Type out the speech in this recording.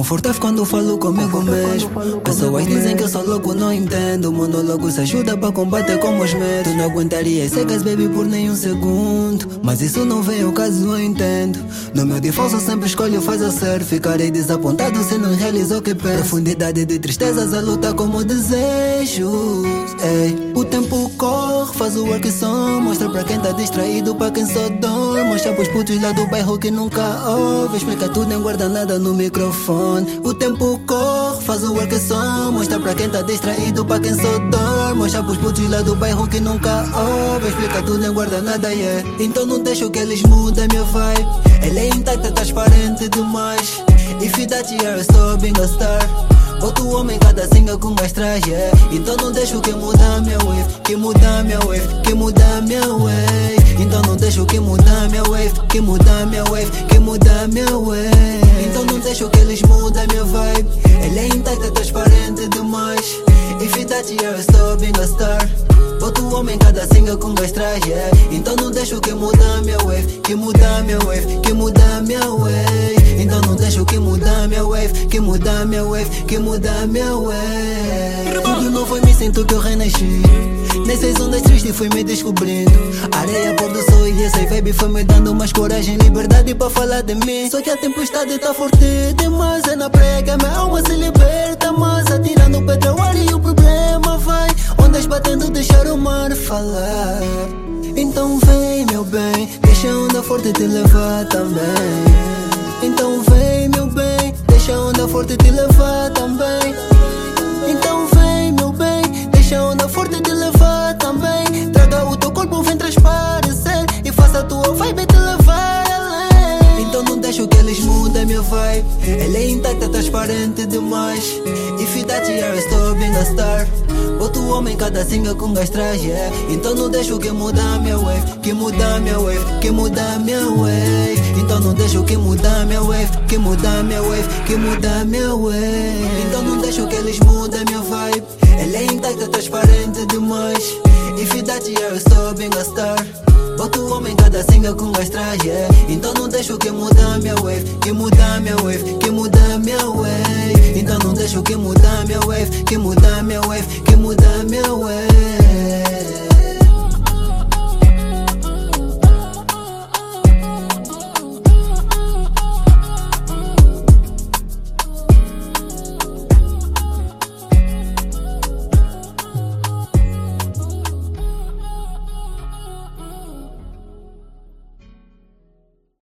confortável quando falo comigo mesmo. Pessoas dizem que eu sou louco, não entendo. Monólogos ajuda para combater como os medos. Não aguentaria cegas, baby, por nenhum segundo. Mas isso não vem ao caso, eu entendo. No meu default eu sempre escolho fazer certo. Ficarei desapontado se não realizo o que penso. Profundidade de tristezas, a luta como desejos. Ei, o tempo corre, faz o work som. Mostra pra quem tá distraído, pra quem só dói. Mostra pros putos lá do bairro que nunca ouve. Explica tudo, nem guarda nada no microfone. O tempo corre, faz o work som. Mostra pra quem tá distraído, pra quem só dói. Mostra pros putos lá do bairro que nunca ouve. Explica tudo, nem guarda nada, yeah. Então não deixo que eles mudem minha vibe. Ela é intacta, transparente demais. If that year stop being a star. Outro homem cada singa com mais traje, yeah. Então não deixo que muda minha wave. Que muda minha wave, que muda minha wave. Então não deixo que muda minha wave. Que muda minha wave, que muda minha wave. Então não deixo que eles mudem minha vibe. Ela é intacta, transparente demais. If that year stop being a star. Outro homem cada singa com mais traje, yeah. Então não deixo que muda minha wave. Que muda minha wave, que muda minha wave. Então não deixo que muda minha wave. Que muda minha wave, que muda minha wave. Tudo novo e me sinto que eu renasci. Nessas ondas tristes fui me descobrindo. Areia, pôr do sol e essa vibe foi me dando mais coragem, liberdade pra falar de mim. Só que a tempestade tá forte demais. É na praia que a minha alma se liberta. Mas atirando pedra ao ar e o problema vai. Ondas batendo, deixar o mar falar. Então vem, meu bem, deixa a onda forte te levar também. Então vem, meu bem, deixa a onda forte te levar também. Então vem, meu bem, deixa a onda forte te levar também. Traga o teu corpo, vem transparecer e faça a tua vibe te levar além. Então não deixo que eles mudem minha vibe. Ela é intacta, transparente demais. If that year stop being a star. Outro homem cada singa com gás traje, yeah. Então não deixo que muda minha wave. Que muda minha wave, que muda minha wave. Então não deixo que muda minha wave. Que muda minha wave, que muda minha wave. Então não deixo que eles mudem minha vibe. Ela é intacta, transparente demais. If that year stop being a star. Outro homem cada singa com gás traje, yeah. Então não deixo que muda minha wave. Que muda minha wave, que muda minha wave. Então não deixo que muda minha wave. Que muda minha wave, que muda minha wave.